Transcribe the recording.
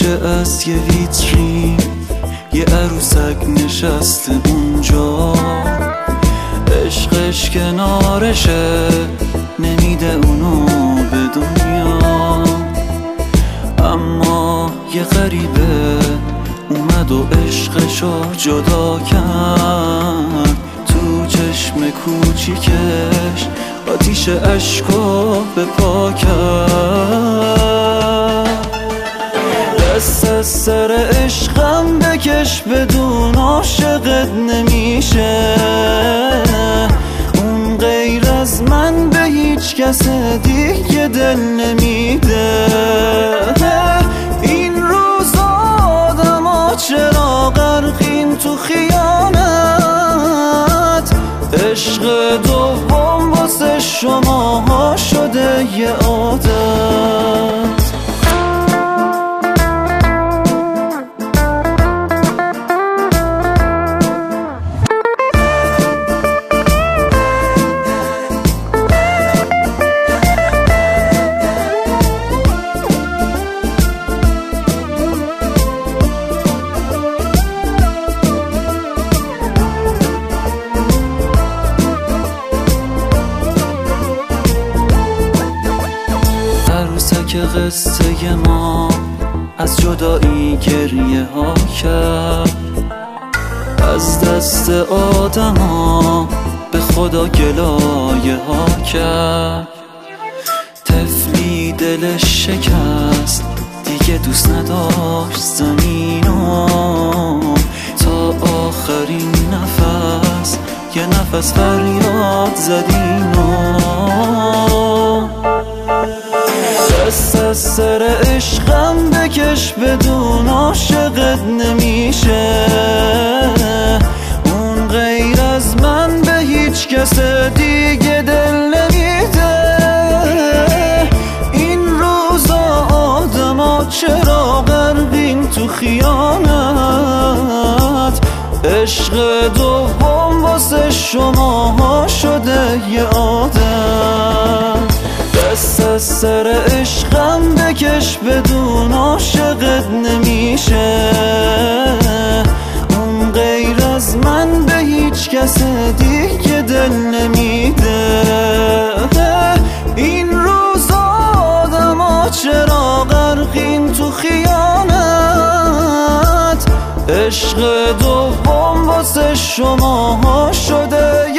که از یه ویترین یه عروسک نشسته اونجا، عشقش کنارشه نمیده اونو به دنیا. اما یه غریبه اومد و عشقشو جدا کرد، تو چشم کوچیکش آتیش عشقو به پا کرد. دست از سر عشقم بکش بدون عاشقت نمیشه، اون غیر از من به هیچ کس دیگه دل نمیده. این روزا آدما چرا غرقیم تو خیانت، عشق دوم واسه شماها شده یه عادت. که قصه ما از جدایی گریه ها کرد، از دست آدم ها به خدا گلایه ها کرد. طفلی دلش شکست دیگه دوست نداشت زمینو، تا آخرین نفس یه نفس فریاد زدینو. دست از سر عشقم بکش بدون عاشقت نمیشه، اون غیر از من به هیچ کس دیگه دل نمیده. این روزا آدما چرا غرقیم تو خیانت، عشق دوم واسه شماها شده یه عادت. دست از سر عشقم بکش بدون عاشقت نمیشه، اون غیر از من به هیچ کس دیگه دل نمیده. این روزا آدما چرا غرقیم تو خیانت، عشق دوم واسه شماها شده